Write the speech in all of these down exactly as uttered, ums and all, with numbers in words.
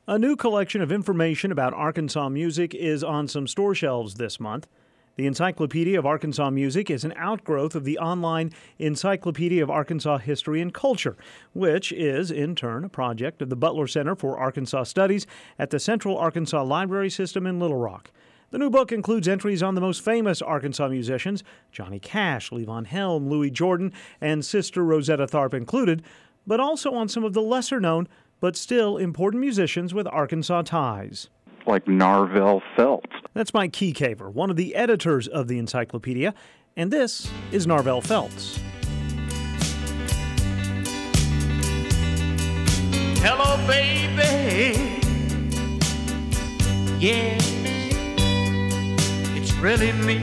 A new collection of information about Arkansas music is on some store shelves this month. The Encyclopedia of Arkansas Music is an outgrowth of the online Encyclopedia of Arkansas History and Culture, which is, in turn, a project of the Butler Center for Arkansas Studies at the Central Arkansas Library System in Little Rock. The new book includes entries on the most famous Arkansas musicians, Johnny Cash, Levon Helm, Louis Jordan, and Sister Rosetta Tharpe included, but also on some of the lesser-known but still important musicians with Arkansas ties. Like Narvel Felts. That's Mike Keycaver, one of the editors of the encyclopedia, and this is Narvel Felts. Hello, baby. Yeah, it's really me.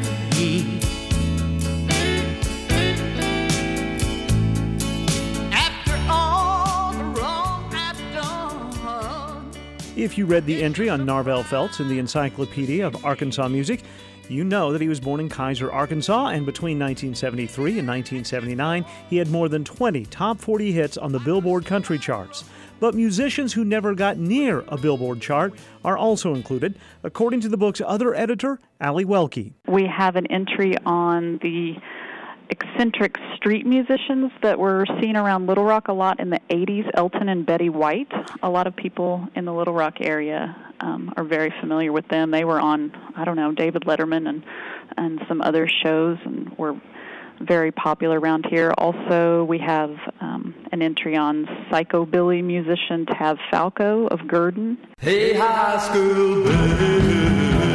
If you read the entry on Narvel Felts in the Encyclopedia of Arkansas Music, you know that he was born in Keizer, Arkansas, and between nineteen seventy-three and nineteen seventy-nine, he had more than twenty top forty hits on the Billboard country charts. But musicians who never got near a Billboard chart are also included, according to the book's other editor, Allie Welke. We have an entry on the eccentric street musicians that were seen around Little Rock a lot in the eighties, Elton and Betty White. A lot of people in the Little Rock area um, are very familiar with them. They were on, I don't know, David Letterman and, and some other shows and were very popular around here. Also, we have um, an entry on psychobilly musician Tav Falco of Gurdon. Hey, high school baby,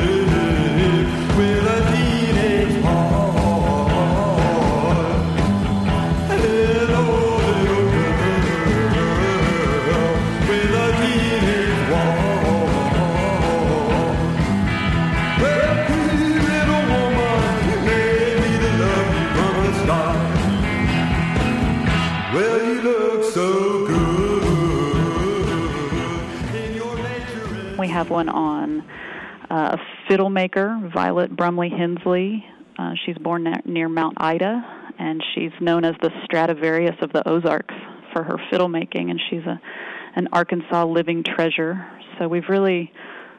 with a teenage heart. We have one on uh, a fiddle maker, Violet Brumley Hensley. Uh, she's born na- near Mount Ida, and she's known as the Stradivarius of the Ozarks for her fiddle making, and she's a an Arkansas living treasure. So we've really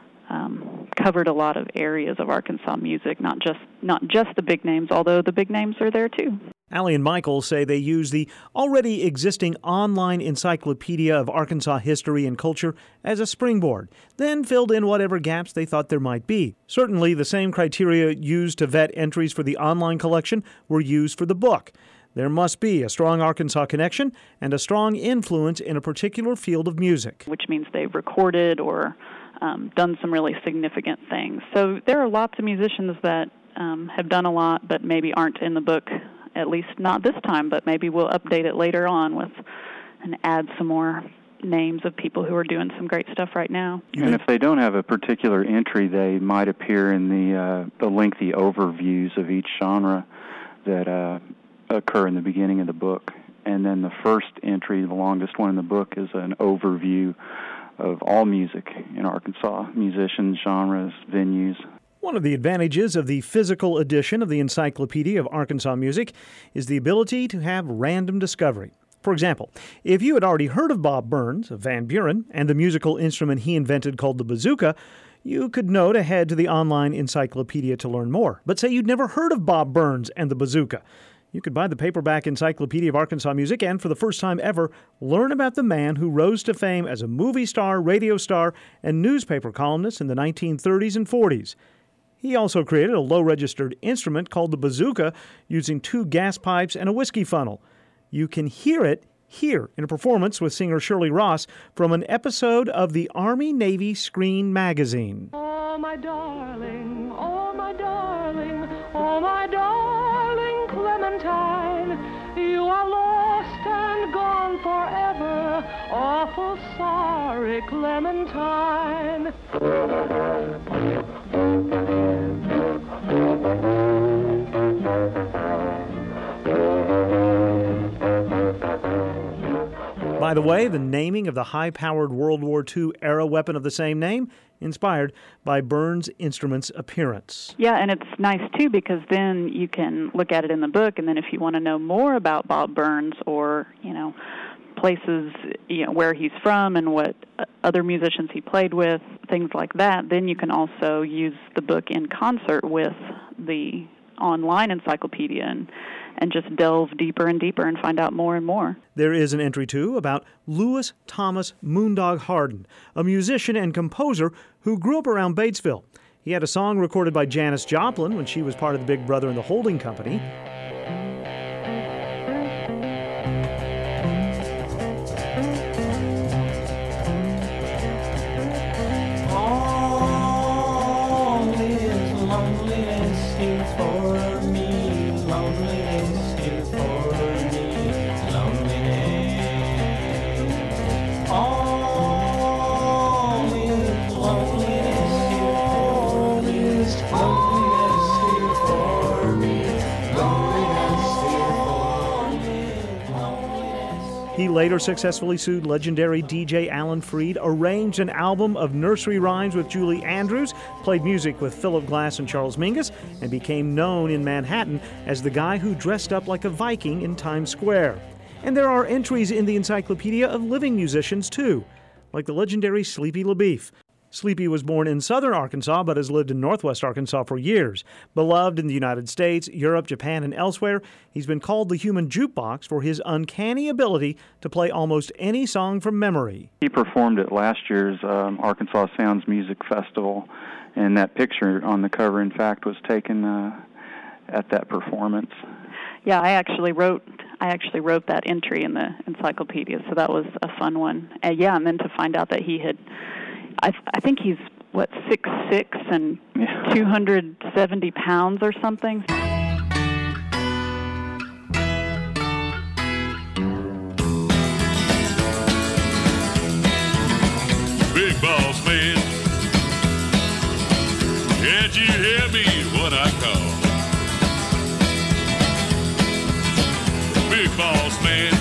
um, covered a lot of areas of Arkansas music, not just not just the big names, although the big names are there too. Allie and Michael say they use the already existing online Encyclopedia of Arkansas History and Culture as a springboard, then filled in whatever gaps they thought there might be. Certainly, the same criteria used to vet entries for the online collection were used for the book. There must be a strong Arkansas connection and a strong influence in a particular field of music. Which means they've recorded or um, done some really significant things. So there are lots of musicians that um, have done a lot but maybe aren't in the book, at least not this time, but maybe we'll update it later on with and add some more names of people who are doing some great stuff right now. And if they don't have a particular entry, they might appear in the uh, the lengthy overviews of each genre that uh, occur in the beginning of the book. And then the first entry, the longest one in the book, is an overview of all music in Arkansas, musicians, genres, venues. One of the advantages of the physical edition of the Encyclopedia of Arkansas Music is the ability to have random discovery. For example, if you had already heard of Bob Burns of Van Buren and the musical instrument he invented called the bazooka, you could know to head to the online encyclopedia to learn more. But say you'd never heard of Bob Burns and the bazooka. You could buy the paperback Encyclopedia of Arkansas Music and, for the first time ever, learn about the man who rose to fame as a movie star, radio star, and newspaper columnist in the nineteen thirties and forties. He also created a low-registered instrument called the bazooka using two gas pipes and a whiskey funnel. You can hear it here in a performance with singer Shirley Ross from an episode of the Army-Navy Screen Magazine. Oh, my darling, oh, my darling, oh, my darling Clementine, you are lost and gone forever, awful sorry Clementine. By the way, the naming of the high-powered World War Two era weapon of the same name, inspired by Burns' instrument's appearance. Yeah, and it's nice, too, because then you can look at it in the book, and then if you want to know more about Bob Burns or, you know, places, you know, where he's from and what other musicians he played with, things like that, then you can also use the book in concert with the online encyclopedia and, and just delve deeper and deeper and find out more and more. There is an entry, too, about Louis Thomas Moondog Harden, a musician and composer who grew up around Batesville. He had a song recorded by Janis Joplin when she was part of the Big Brother and the Holding Company. He later successfully sued legendary D J Alan Freed, arranged an album of nursery rhymes with Julie Andrews, played music with Philip Glass and Charles Mingus, and became known in Manhattan as the guy who dressed up like a Viking in Times Square. And there are entries in the Encyclopedia of living musicians, too, like the legendary Sleepy LaBeef. Sleepy was born in southern Arkansas but has lived in northwest Arkansas for years. Beloved in the United States, Europe, Japan, and elsewhere, he's been called the human jukebox for his uncanny ability to play almost any song from memory. He performed at last year's um, Arkansas Sounds Music Festival, and that picture on the cover, in fact, was taken uh, at that performance. Yeah, I actually wrote I actually wrote that entry in the encyclopedia, so that was a fun one. Uh, yeah, and then to find out that he had I, I think he's, what, six foot six and yeah. two hundred seventy pounds or something. Big boss man, can't you hear me when I call? Big boss man,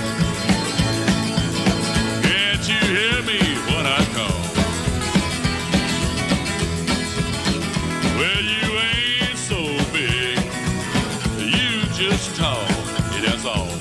can't you hear me when I call? Well, you ain't so big, you just tall, that's all.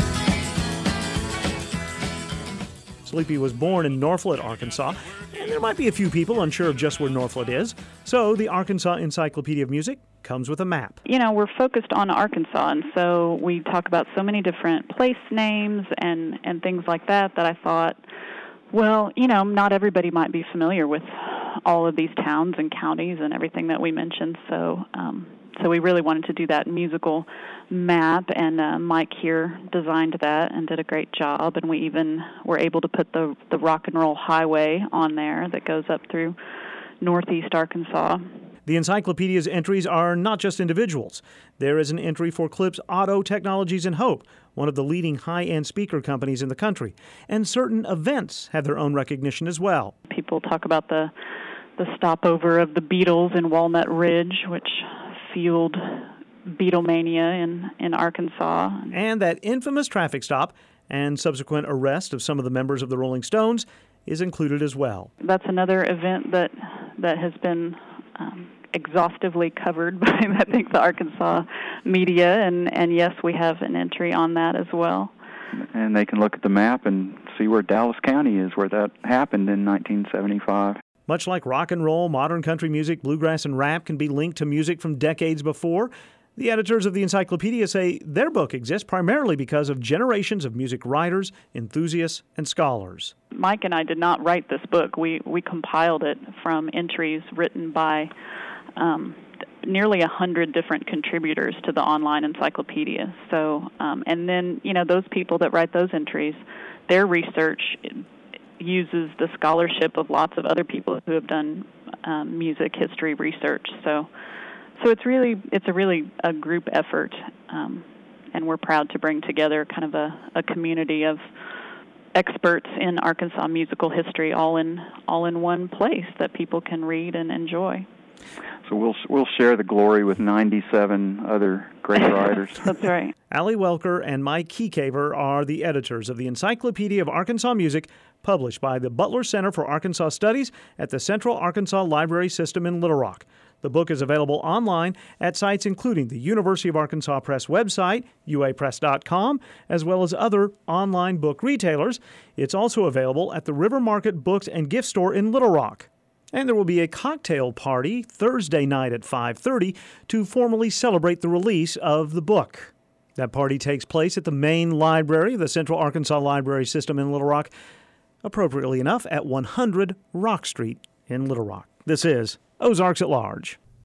Sleepy was born in Norphlet, Arkansas, and there might be a few people unsure of just where Norphlet is. So the Arkansas Encyclopedia of Music comes with a map. You know, we're focused on Arkansas, and so we talk about so many different place names and, and things like that that I thought, well, you know, not everybody might be familiar with all of these towns and counties and everything that we mentioned. So um, so we really wanted to do that musical map, and uh, Mike here designed that and did a great job. And we even were able to put the, the Rock and Roll Highway on there that goes up through northeast Arkansas. The encyclopedia's entries are not just individuals. There is an entry for Klipsch Audio Technologies and Hope, one of the leading high-end speaker companies in the country. And certain events have their own recognition as well. People talk about the the stopover of the Beatles in Walnut Ridge, which fueled Beatlemania in, in Arkansas. And that infamous traffic stop and subsequent arrest of some of the members of the Rolling Stones is included as well. That's another event that that has been um, exhaustively covered by, I think, the Arkansas media, and, and yes, we have an entry on that as well. And they can look at the map and see where Dallas County is, where that happened in nineteen seventy-five. Much like rock and roll, modern country music, bluegrass, and rap can be linked to music from decades before, the editors of the encyclopedia say their book exists primarily because of generations of music writers, enthusiasts, and scholars. Mike and I did not write this book. We we compiled it from entries written by um, nearly a hundred different contributors to the online encyclopedia. So, um, and then, you know, those people that write those entries, their research uses the scholarship of lots of other people who have done um, music history research. So, so it's really it's a really a group effort, um, and we're proud to bring together kind of a, a community of experts in Arkansas musical history, all in all in one place that people can read and enjoy. So we'll we'll share the glory with ninety-seven other great writers. That's right. Allie Welker and Mike Keycaver are the editors of the Encyclopedia of Arkansas Music, published by the Butler Center for Arkansas Studies at the Central Arkansas Library System in Little Rock. The book is available online at sites including the University of Arkansas Press website, U A press dot com, as well as other online book retailers. It's also available at the River Market Books and Gift Store in Little Rock. And there will be a cocktail party Thursday night at five thirty to formally celebrate the release of the book. That party takes place at the main library of the Central Arkansas Library System in Little Rock, appropriately enough, at one hundred Rock Street in Little Rock. This is Ozarks at Large.